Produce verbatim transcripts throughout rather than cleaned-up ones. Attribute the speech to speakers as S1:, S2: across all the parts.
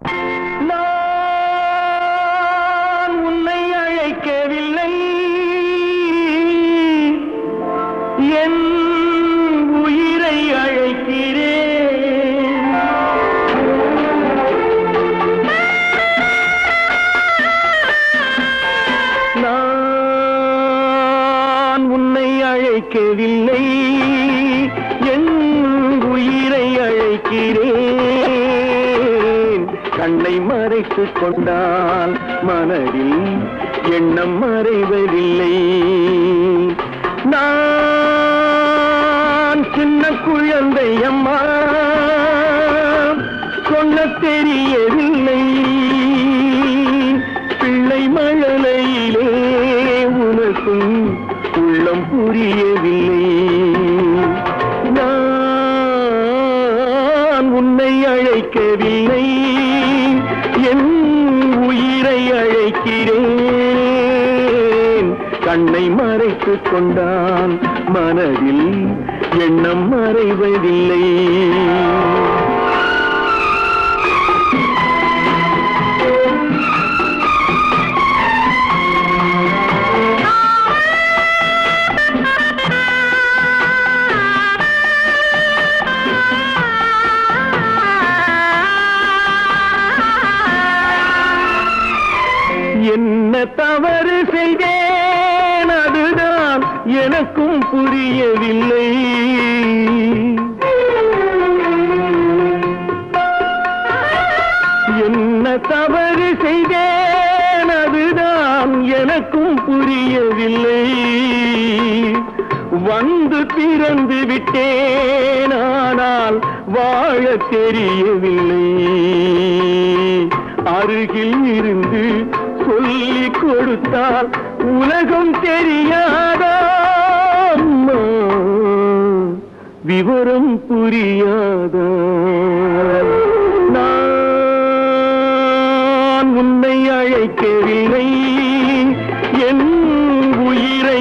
S1: நான் உன்னை அழைக்கவில்லை, என் உயிரை அழைக்கிறேன். நான் உன்னை அழைக்கவில்லை, என் உயிரை அழைக்கிறேன். கண்ணை மறைத்துக் கொண்டால் மனதில் எண்ணம் மறைவதில்லை. நான் சின்ன குழந்தை அம்மா, சொல்ல தெரியவில்லை. பிள்ளை மழலையிலே உனக்கும் உள்ளம் புரியவில்லை. நான் உன்னை அழைக்கவில்லை, என் உயிரை அழைக்கிறேன். கண்ணை மறைத்துக் கொண்டால் மனதில் எண்ணம் மறைவதில்லை. என்ன தவறு செய்தேன், அதுதான் எனக்கும் புரியவில்லை. என்ன தவறு செய்தேன், அதுதான் எனக்கும் புரியவில்லை. வந்து பிறந்து விட்டேன், ஆனால் வாழ தெரியவில்லை. அருகில் இருந்து சொல்லிக் கொடுத்தால் உலகம் தெரியாதா, விவரம் புரியாதா? நான் உன்னை அழைக்கவில்லை, என் உயிரை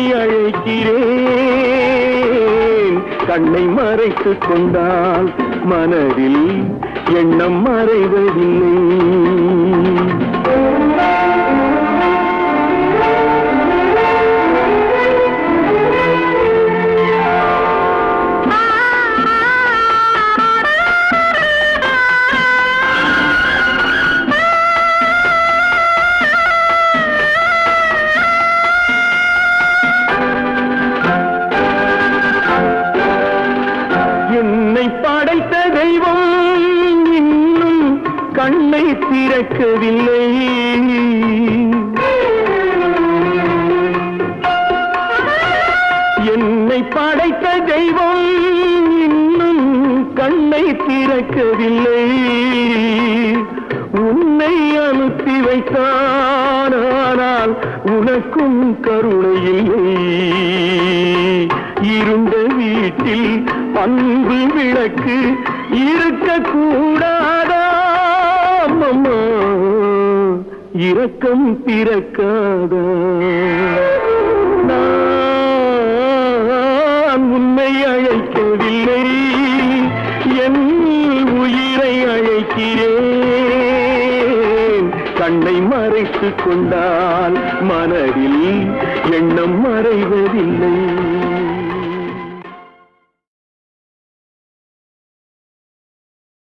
S1: அழைக்கிறேன். கண்ணை மறைத்துக் கொண்டால் மனதில் எண்ணம் மறைவதில்லை. என்னை படைத்த தெய்வம் இன்னும் கண்ணை திறக்கவில்லை. என்னை படைத்த தெய்வம் இன்னும் கண்ணை திறக்கவில்லை. உன்னை அனுப்பி வைத்தான், ஆனால் உனக்கும் கருணை இல்லை. இருண்ட வீட்டில் அன்பு விளக்கு இருக்கக்கூடாதா, அம்மா இரக்கம் பிறக்காதா? நான் உன்னை அழைக்கவில்லை, என் உயிரை அழைக்கிறேன். கண்ணை மறைத்துக் கொண்டால் மனதில் எண்ணம் மறைவதில்லை.